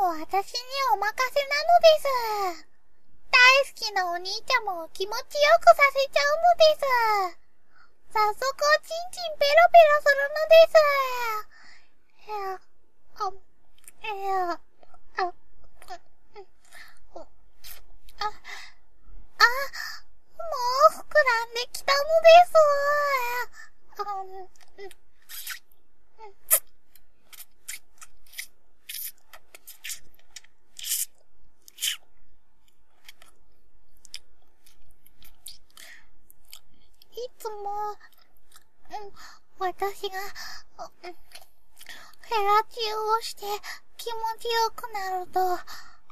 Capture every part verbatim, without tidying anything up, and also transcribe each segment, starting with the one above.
私にお任せなのです。大好きなお兄ちゃまを気持ちよくさせちゃうのです。早速おちんちんペロペロするのです。えー、あ、えー、あ、あ、あ、あ、もう膨らんできたのです。あ、うん、うん、いつも、うん、私が、うん、フェラチオをして気持ちよくなると、うん、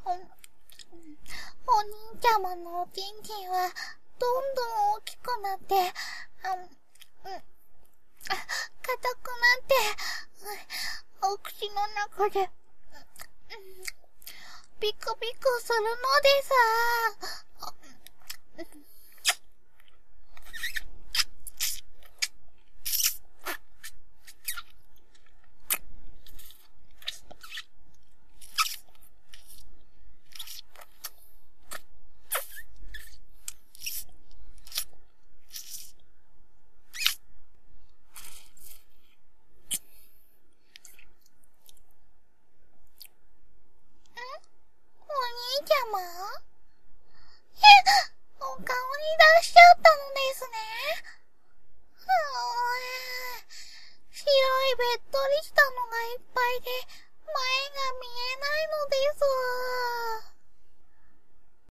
お兄ちゃまのおちんちんはどんどん大きくなって、うん、うん、硬くなって、うん、お口の中で、うん、ビクビクするのです。お兄ちゃま？え、お顔に出しちゃ